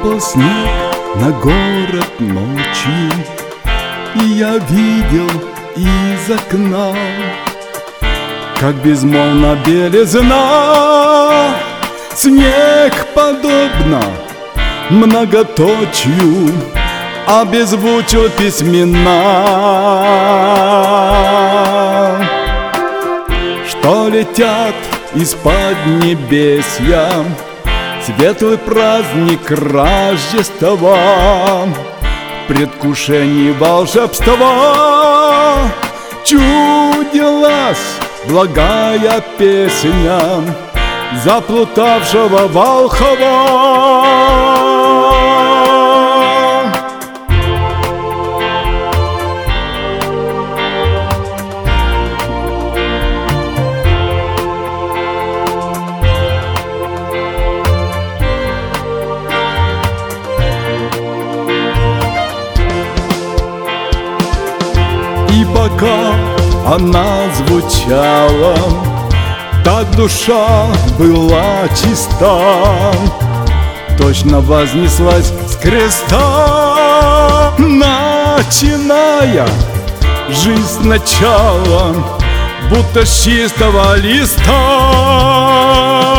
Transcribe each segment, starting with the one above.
Выпал снег на город ночью, и я видел из окна, как безмолвна белизна. Снег подобно многоточию обезвучил письмена, что летят из-под небесья. Светлый праздник Рождества, в предвкушении волшебства чудилась благая песня заплутавшего волхва. И пока она звучала, так душа была чиста, точно вознеслась с креста, начиная жизнь сначала, будто с чистого листа.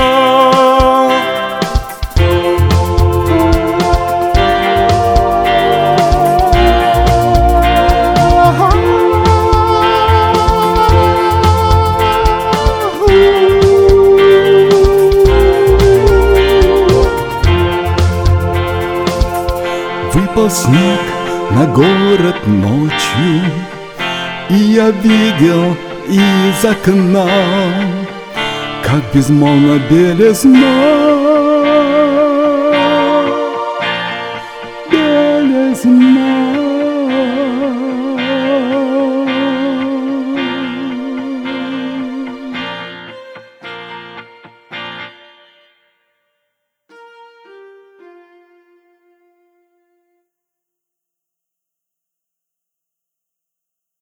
Выпал снег на город ночью, и я видел из окна, как безмолвна белизна.